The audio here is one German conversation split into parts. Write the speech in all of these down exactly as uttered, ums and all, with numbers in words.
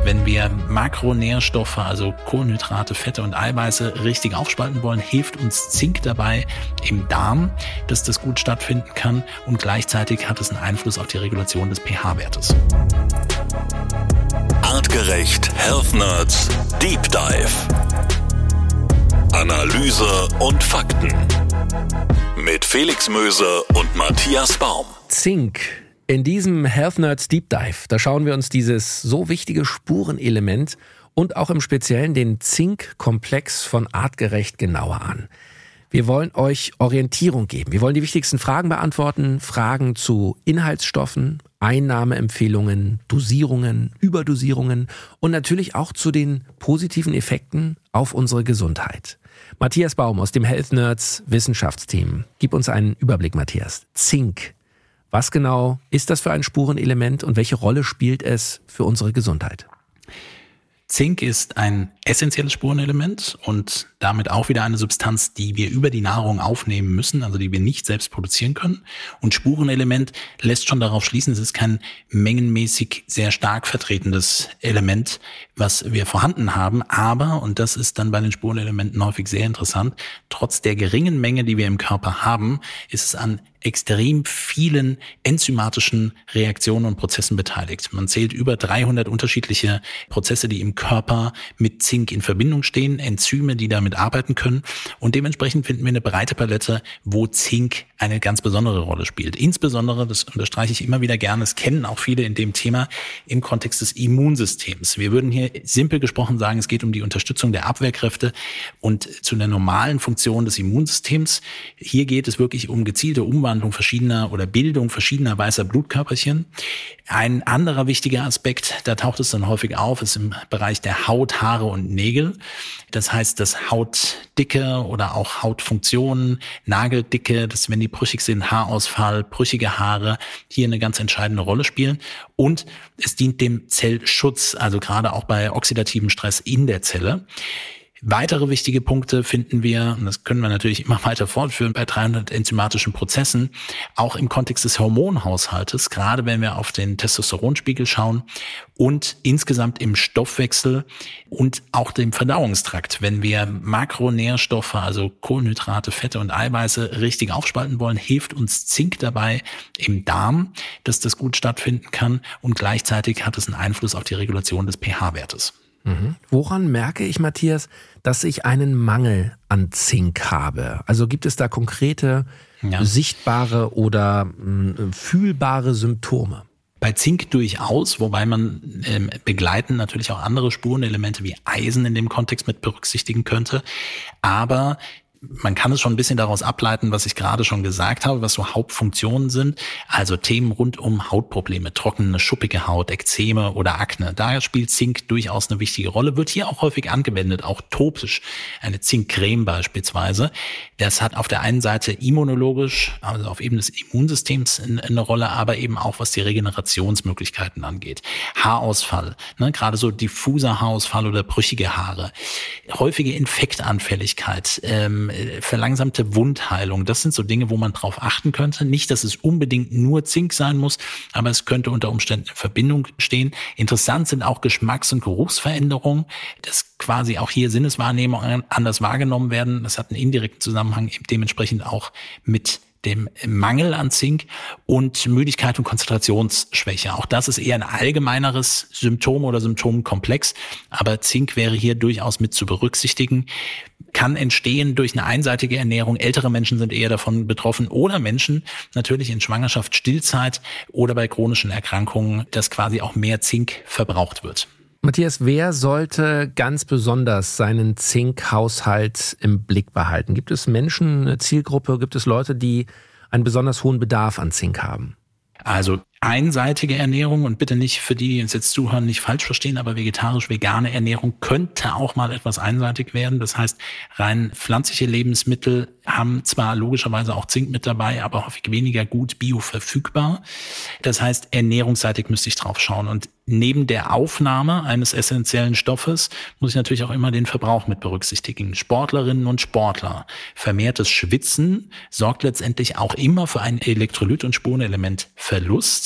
Wenn wir Makronährstoffe, also Kohlenhydrate, Fette und Eiweiße richtig aufspalten wollen, hilft uns Zink dabei im Darm, dass das gut stattfinden kann, und gleichzeitig hat es einen Einfluss auf die Regulation des pH-Wertes. Artgerecht Health Nerds Deep Dive. Analyse und Fakten. Mit Felix Möse und Matthias Baum. Zink. In diesem Health Nerds Deep Dive, da schauen wir uns dieses so wichtige Spurenelement und auch im Speziellen den Zinkkomplex von Artgerecht genauer an. Wir wollen euch Orientierung geben. Wir wollen die wichtigsten Fragen beantworten. Fragen zu Inhaltsstoffen, Einnahmeempfehlungen, Dosierungen, Überdosierungen und natürlich auch zu den positiven Effekten auf unsere Gesundheit. Matthias Baum aus dem Health Nerds Wissenschaftsteam. Gib uns einen Überblick, Matthias. Zink. Was genau ist das für ein Spurenelement und welche Rolle spielt es für unsere Gesundheit? Zink ist ein essentielles Spurenelement und damit auch wieder eine Substanz, die wir über die Nahrung aufnehmen müssen, also die wir nicht selbst produzieren können. Und Spurenelement lässt schon darauf schließen, es ist kein mengenmäßig sehr stark vertretendes Element, was wir vorhanden haben. Aber, und das ist dann bei den Spurenelementen häufig sehr interessant, trotz der geringen Menge, die wir im Körper haben, ist es an extrem vielen enzymatischen Reaktionen und Prozessen beteiligt. Man zählt über dreihundert unterschiedliche Prozesse, die im Körper mit Zink in Verbindung stehen, Enzyme, die damit arbeiten können, und dementsprechend finden wir eine breite Palette, wo Zink eine ganz besondere Rolle spielt. Insbesondere, das unterstreiche ich immer wieder gerne, das kennen auch viele in dem Thema, im Kontext des Immunsystems. Wir würden hier simpel gesprochen sagen, es geht um die Unterstützung der Abwehrkräfte und zu der normalen Funktion des Immunsystems. Hier geht es wirklich um gezielte Umwandlung verschiedener oder Bildung verschiedener weißer Blutkörperchen. Ein anderer wichtiger Aspekt, da taucht es dann häufig auf, ist im Bereich der Haut, Haare und Nägel. Das heißt, dass Hautdicke oder auch Hautfunktionen, Nageldicke, dass wenn die brüchig sind, Haarausfall, brüchige Haare hier eine ganz entscheidende Rolle spielen. Und es dient dem Zellschutz, also gerade auch bei oxidativem Stress in der Zelle. Weitere wichtige Punkte finden wir, und das können wir natürlich immer weiter fortführen, bei dreihundert enzymatischen Prozessen, auch im Kontext des Hormonhaushaltes, gerade wenn wir auf den Testosteronspiegel schauen, und insgesamt im Stoffwechsel und auch dem Verdauungstrakt. Wenn wir Makronährstoffe, also Kohlenhydrate, Fette und Eiweiße richtig aufspalten wollen, hilft uns Zink dabei im Darm, dass das gut stattfinden kann, und gleichzeitig hat es einen Einfluss auf die Regulation des pH-Wertes. Mhm. Woran merke ich, Matthias, dass ich einen Mangel an Zink habe? Also gibt es da konkrete, ja. sichtbare oder mh, fühlbare Symptome? Bei Zink durchaus, wobei man ähm, begleiten natürlich auch andere Spurenelemente wie Eisen in dem Kontext mit berücksichtigen könnte. Aber man kann es schon ein bisschen daraus ableiten, was ich gerade schon gesagt habe, was so Hauptfunktionen sind. Also Themen rund um Hautprobleme, trockene, schuppige Haut, Ekzeme oder Akne. Da spielt Zink durchaus eine wichtige Rolle, wird hier auch häufig angewendet, auch topisch. Eine Zinkcreme beispielsweise. Das hat auf der einen Seite immunologisch, also auf Ebene des Immunsystems eine Rolle, aber eben auch was die Regenerationsmöglichkeiten angeht. Haarausfall, ne, gerade so diffuser Haarausfall oder brüchige Haare. Häufige Infektanfälligkeit, ähm, verlangsamte Wundheilung. Das sind so Dinge, wo man drauf achten könnte. Nicht, dass es unbedingt nur Zink sein muss, aber es könnte unter Umständen in Verbindung stehen. Interessant sind auch Geschmacks- und Geruchsveränderungen, dass quasi auch hier Sinneswahrnehmungen anders wahrgenommen werden. Das hat einen indirekten Zusammenhang dementsprechend auch mit dem Mangel an Zink, und Müdigkeit und Konzentrationsschwäche. Auch das ist eher ein allgemeineres Symptom oder Symptomkomplex, aber Zink wäre hier durchaus mit zu berücksichtigen. Kann entstehen durch eine einseitige Ernährung. Ältere Menschen sind eher davon betroffen, oder Menschen natürlich in Schwangerschaft, Stillzeit oder bei chronischen Erkrankungen, dass quasi auch mehr Zink verbraucht wird. Matthias, wer sollte ganz besonders seinen Zinkhaushalt im Blick behalten? Gibt es Menschen, eine Zielgruppe, gibt es Leute, die einen besonders hohen Bedarf an Zink haben? Also einseitige Ernährung, und bitte nicht für die, die uns jetzt zuhören, nicht falsch verstehen, aber vegetarisch-vegane Ernährung könnte auch mal etwas einseitig werden. Das heißt, rein pflanzliche Lebensmittel haben zwar logischerweise auch Zink mit dabei, aber häufig weniger gut bioverfügbar. Das heißt, ernährungsseitig müsste ich drauf schauen. Und neben der Aufnahme eines essentiellen Stoffes muss ich natürlich auch immer den Verbrauch mit berücksichtigen. Sportlerinnen und Sportler. Vermehrtes Schwitzen sorgt letztendlich auch immer für einen Elektrolyt- und Spurenelementverlust.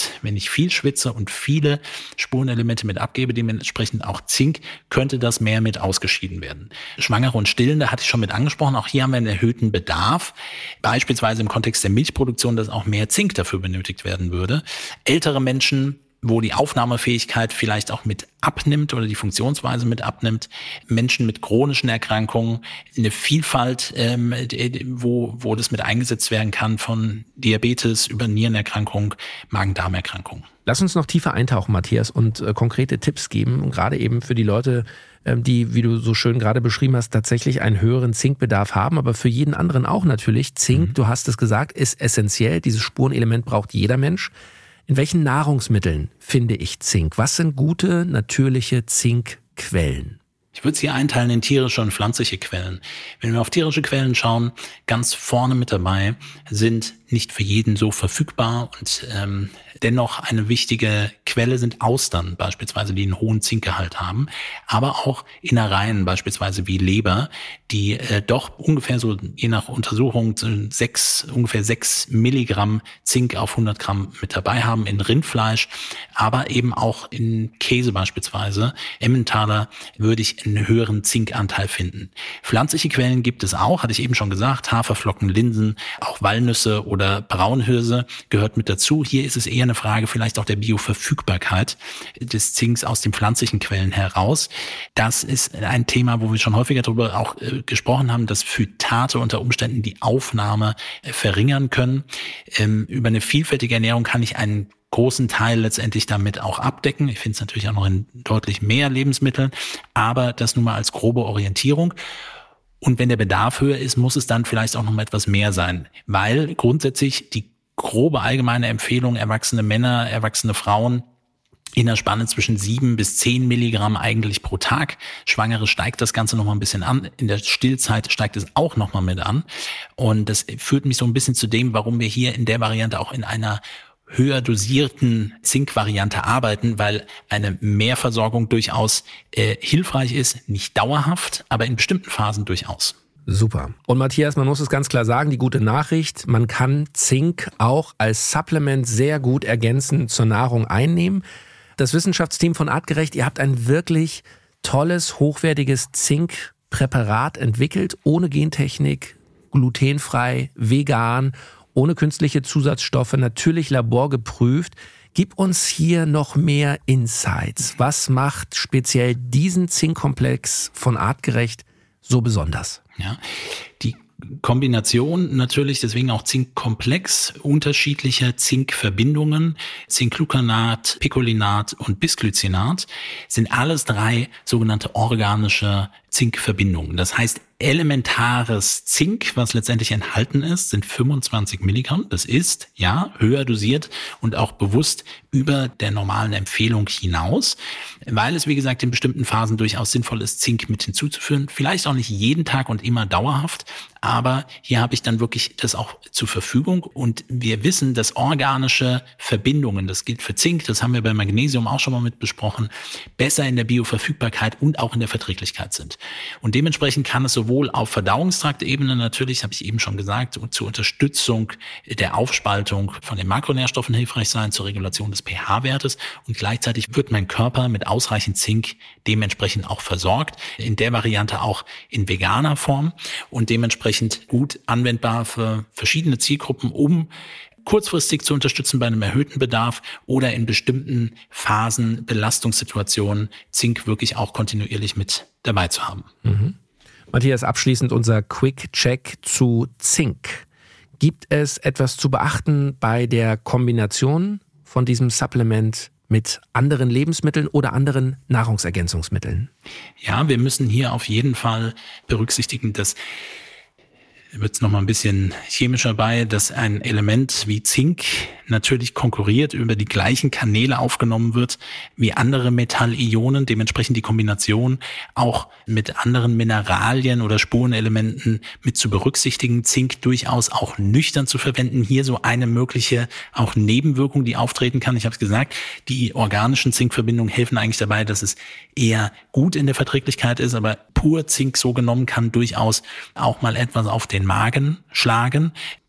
heißt, wenn ich viel schwitze und viele Spurenelemente mit abgebe, dementsprechend auch Zink, könnte das mehr mit ausgeschieden werden. Schwangere und Stillende hatte ich schon mit angesprochen. Auch hier haben wir einen erhöhten Bedarf. Beispielsweise im Kontext der Milchproduktion, dass auch mehr Zink dafür benötigt werden würde. Ältere Menschen, wo die Aufnahmefähigkeit vielleicht auch mit abnimmt oder die Funktionsweise mit abnimmt. Menschen mit chronischen Erkrankungen, eine Vielfalt, ähm, wo, wo das mit eingesetzt werden kann, von Diabetes über Nierenerkrankung, Magen-Darm-Erkrankungen. Lass uns noch tiefer eintauchen, Matthias, und äh, konkrete Tipps geben, gerade eben für die Leute, ähm, die, wie du so schön gerade beschrieben hast, tatsächlich einen höheren Zinkbedarf haben, aber für jeden anderen auch natürlich. Zink, mhm. du hast es gesagt, ist essentiell. Dieses Spurenelement braucht jeder Mensch. In welchen Nahrungsmitteln finde ich Zink? Was sind gute, natürliche Zinkquellen? Ich würde es hier einteilen in tierische und pflanzliche Quellen. Wenn wir auf tierische Quellen schauen, ganz vorne mit dabei sind nicht für jeden so verfügbar und ähm, dennoch eine wichtige Quelle sind Austern beispielsweise, die einen hohen Zinkgehalt haben, aber auch Innereien beispielsweise wie Leber, die äh, doch ungefähr so, je nach Untersuchung, sechs, ungefähr sechs Milligramm Zink auf hundert Gramm mit dabei haben in Rindfleisch, aber eben auch in Käse beispielsweise. Emmentaler würde ich einen höheren Zinkanteil finden. Pflanzliche Quellen gibt es auch, hatte ich eben schon gesagt, Haferflocken, Linsen, auch Walnüsse oder Braunhirse gehört mit dazu. Hier ist es eher eine Frage vielleicht auch der Bioverfügbarkeit des Zinks aus den pflanzlichen Quellen heraus. Das ist ein Thema, wo wir schon häufiger darüber auch äh, gesprochen haben, dass Phytate unter Umständen die Aufnahme äh, verringern können. Ähm, über eine vielfältige Ernährung kann ich einen großen Teil letztendlich damit auch abdecken. Ich finde es natürlich auch noch in deutlich mehr Lebensmitteln, aber das nun mal als grobe Orientierung. Und wenn der Bedarf höher ist, muss es dann vielleicht auch noch mal etwas mehr sein, weil grundsätzlich die grobe allgemeine Empfehlung, erwachsene Männer, erwachsene Frauen in der Spanne zwischen sieben bis zehn Milligramm eigentlich pro Tag. Schwangere steigt das Ganze noch mal ein bisschen an. In der Stillzeit steigt es auch noch mal mit an. Und das führt mich so ein bisschen zu dem, warum wir hier in der Variante auch in einer höher dosierten Zinkvariante arbeiten, weil eine Mehrversorgung durchaus äh, hilfreich ist, nicht dauerhaft, aber in bestimmten Phasen durchaus. Super. Und Matthias, man muss es ganz klar sagen, die gute Nachricht, man kann Zink auch als Supplement sehr gut ergänzend zur Nahrung einnehmen. Das Wissenschaftsteam von Artgerecht, ihr habt ein wirklich tolles, hochwertiges Zinkpräparat entwickelt, ohne Gentechnik, glutenfrei, vegan, ohne künstliche Zusatzstoffe, natürlich laborgeprüft. Gib uns hier noch mehr Insights. Was macht speziell diesen Zinkkomplex von Artgerecht so besonders? Ja, die Kombination natürlich, deswegen auch Zinkkomplex, unterschiedlicher Zinkverbindungen, Zinkglucanat, Picolinat und Bisglycinat sind alles drei sogenannte organische Zinkverbindungen. Das heißt, elementares Zink, was letztendlich enthalten ist, sind fünfundzwanzig Milligramm. Das ist, ja, höher dosiert und auch bewusst über der normalen Empfehlung hinaus, weil es, wie gesagt, in bestimmten Phasen durchaus sinnvoll ist, Zink mit hinzuzuführen. Vielleicht auch nicht jeden Tag und immer dauerhaft, aber hier habe ich dann wirklich das auch zur Verfügung. Und wir wissen, dass organische Verbindungen, das gilt für Zink, das haben wir bei Magnesium auch schon mal mit besprochen, besser in der Bioverfügbarkeit und auch in der Verträglichkeit sind. Und dementsprechend kann es sowohl auf Verdauungstraktebene natürlich, habe ich eben schon gesagt, und zur Unterstützung der Aufspaltung von den Makronährstoffen hilfreich sein, zur Regulation des pH-Wertes, und gleichzeitig wird mein Körper mit ausreichend Zink dementsprechend auch versorgt, in der Variante auch in veganer Form und dementsprechend gut anwendbar für verschiedene Zielgruppen, um kurzfristig zu unterstützen bei einem erhöhten Bedarf oder in bestimmten Phasen, Belastungssituationen Zink wirklich auch kontinuierlich mit dabei zu haben. Mhm. Matthias, abschließend unser Quick-Check zu Zink. Gibt es etwas zu beachten bei der Kombination von diesem Supplement mit anderen Lebensmitteln oder anderen Nahrungsergänzungsmitteln? Ja, wir müssen hier auf jeden Fall berücksichtigen, dass wird es nochmal ein bisschen chemischer bei, dass ein Element wie Zink natürlich konkurriert, über die gleichen Kanäle aufgenommen wird wie andere Metallionen, dementsprechend die Kombination auch mit anderen Mineralien oder Spurenelementen mit zu berücksichtigen, Zink durchaus auch nüchtern zu verwenden. Hier so eine mögliche auch Nebenwirkung, die auftreten kann. Ich habe es gesagt, die organischen Zinkverbindungen helfen eigentlich dabei, dass es eher gut in der Verträglichkeit ist, aber pur Zink so genommen kann durchaus auch mal etwas auf den Magen schlagen.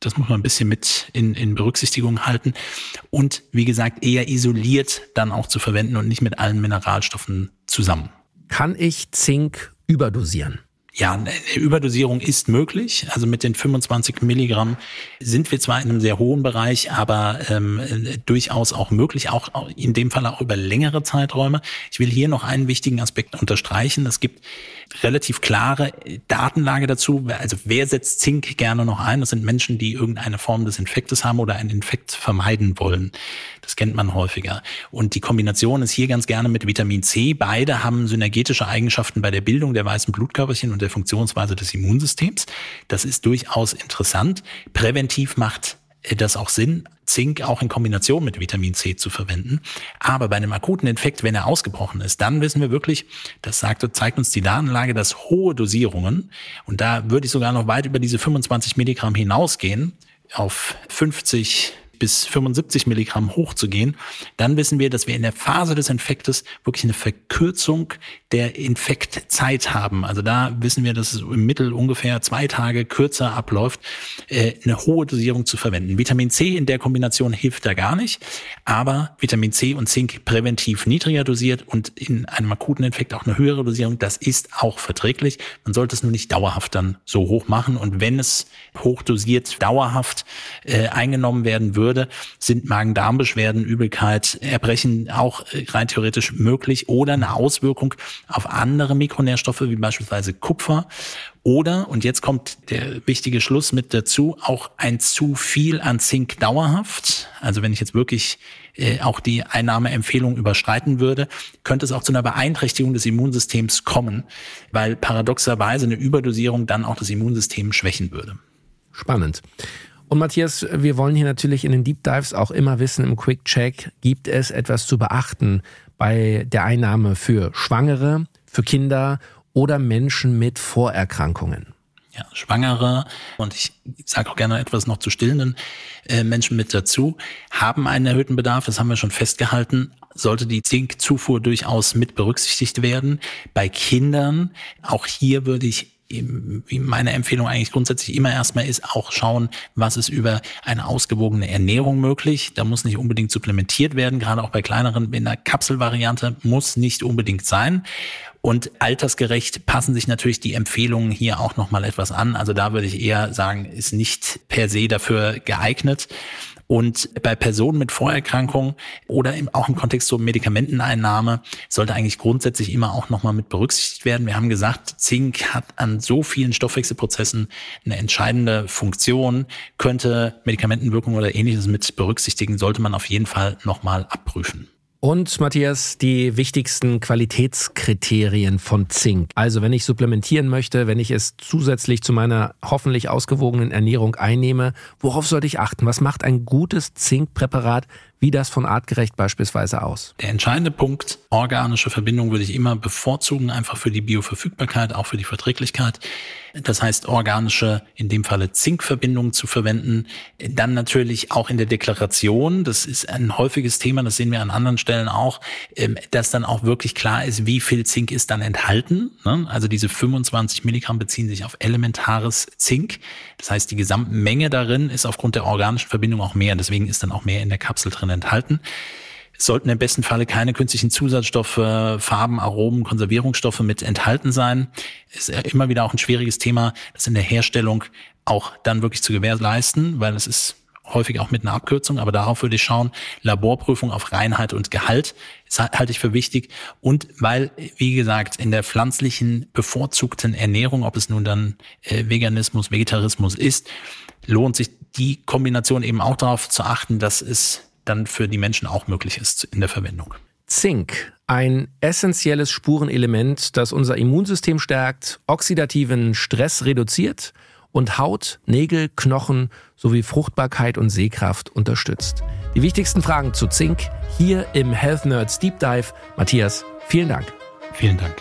Das muss man ein bisschen mit in, in Berücksichtigung halten. Und wie gesagt, eher isoliert dann auch zu verwenden und nicht mit allen Mineralstoffen zusammen. Kann ich Zink überdosieren? Ja, eine Überdosierung ist möglich. Also mit den fünfundzwanzig Milligramm sind wir zwar in einem sehr hohen Bereich, aber ähm, durchaus auch möglich, auch in dem Fall auch über längere Zeiträume. Ich will hier noch einen wichtigen Aspekt unterstreichen. Es gibt relativ klare Datenlage dazu. Also wer setzt Zink gerne noch ein? Das sind Menschen, die irgendeine Form des Infektes haben oder einen Infekt vermeiden wollen. Das kennt man häufiger. Und die Kombination ist hier ganz gerne mit Vitamin C. Beide haben synergetische Eigenschaften bei der Bildung der weißen Blutkörperchen und der Funktionsweise des Immunsystems. Das ist durchaus interessant. Präventiv macht das auch Sinn, Zink auch in Kombination mit Vitamin C zu verwenden. Aber bei einem akuten Infekt, wenn er ausgebrochen ist, dann wissen wir wirklich, das sagt, zeigt uns die Datenlage, dass hohe Dosierungen, und da würde ich sogar noch weit über diese fünfundzwanzig Milligramm hinausgehen, auf fünfzig bis fünfundsiebzig Milligramm hochzugehen, dann wissen wir, dass wir in der Phase des Infektes wirklich eine Verkürzung der Infektzeit haben. Also da wissen wir, dass es im Mittel ungefähr zwei Tage kürzer abläuft, äh, eine hohe Dosierung zu verwenden. Vitamin C in der Kombination hilft da gar nicht, aber Vitamin C und Zink präventiv niedriger dosiert und in einem akuten Infekt auch eine höhere Dosierung, das ist auch verträglich. Man sollte es nur nicht dauerhaft dann so hoch machen, und wenn es hochdosiert dauerhaft äh, eingenommen werden würde, sind Magen-Darm-Beschwerden, Übelkeit, Erbrechen auch rein theoretisch möglich oder eine Auswirkung auf andere Mikronährstoffe wie beispielsweise Kupfer oder, und jetzt kommt der wichtige Schluss mit dazu, auch ein zu viel an Zink dauerhaft. Also wenn ich jetzt wirklich äh, auch die Einnahmeempfehlung überschreiten würde, könnte es auch zu einer Beeinträchtigung des Immunsystems kommen, weil paradoxerweise eine Überdosierung dann auch das Immunsystem schwächen würde. Spannend. Und Matthias, wir wollen hier natürlich in den Deep Dives auch immer wissen, im Quick Check, gibt es etwas zu beachten bei der Einnahme für Schwangere, für Kinder oder Menschen mit Vorerkrankungen? Ja, Schwangere, und ich sage auch gerne etwas noch zu stillenden äh, Menschen mit dazu, haben einen erhöhten Bedarf, das haben wir schon festgehalten, sollte die Zinkzufuhr durchaus mit berücksichtigt werden. Bei Kindern, auch hier würde ich, wie meine Empfehlung eigentlich grundsätzlich immer erstmal ist, auch schauen, was ist über eine ausgewogene Ernährung möglich. Da muss nicht unbedingt supplementiert werden, gerade auch bei kleineren, in der Kapselvariante muss nicht unbedingt sein. Und altersgerecht passen sich natürlich die Empfehlungen hier auch nochmal etwas an. Also da würde ich eher sagen, ist nicht per se dafür geeignet. Und bei Personen mit Vorerkrankungen oder auch im Kontext zur Medikamenteneinnahme sollte eigentlich grundsätzlich immer auch nochmal mit berücksichtigt werden. Wir haben gesagt, Zink hat an so vielen Stoffwechselprozessen eine entscheidende Funktion, könnte Medikamentenwirkung oder Ähnliches mit berücksichtigen, sollte man auf jeden Fall nochmal abprüfen. Und Matthias, die wichtigsten Qualitätskriterien von Zink. Also wenn ich supplementieren möchte, wenn ich es zusätzlich zu meiner hoffentlich ausgewogenen Ernährung einnehme, worauf sollte ich achten? Was macht ein gutes Zinkpräparat wie das von Artgerecht beispielsweise aus? Der entscheidende Punkt, organische Verbindung würde ich immer bevorzugen, einfach für die Bioverfügbarkeit, auch für die Verträglichkeit. Das heißt, organische, in dem Falle Zinkverbindungen zu verwenden. Dann natürlich auch in der Deklaration, das ist ein häufiges Thema, das sehen wir an anderen Stellen auch, dass dann auch wirklich klar ist, wie viel Zink ist dann enthalten. Also diese fünfundzwanzig Milligramm beziehen sich auf elementares Zink. Das heißt, die Gesamtmenge darin ist aufgrund der organischen Verbindung auch mehr. Deswegen ist dann auch mehr in der Kapsel drin enthalten. Es sollten im besten Falle keine künstlichen Zusatzstoffe, Farben, Aromen, Konservierungsstoffe mit enthalten sein. Ist immer wieder auch ein schwieriges Thema, das in der Herstellung auch dann wirklich zu gewährleisten, weil es ist häufig auch mit einer Abkürzung, aber darauf würde ich schauen. Laborprüfung auf Reinheit und Gehalt, das halte ich für wichtig. Und weil, wie gesagt, in der pflanzlichen bevorzugten Ernährung, ob es nun dann äh, Veganismus, Vegetarismus ist, lohnt sich die Kombination eben auch darauf zu achten, dass es dann für die Menschen auch möglich ist in der Verwendung. Zink, ein essentielles Spurenelement, das unser Immunsystem stärkt, oxidativen Stress reduziert und Haut, Nägel, Knochen sowie Fruchtbarkeit und Sehkraft unterstützt. Die wichtigsten Fragen zu Zink hier im Health Nerds Deep Dive. Matthias, vielen Dank. Vielen Dank.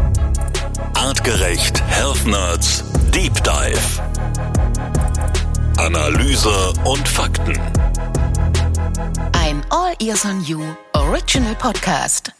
Artgerecht Health Nerds Deep Dive. Analyse und Fakten. Ein All Ears on You Original Podcast.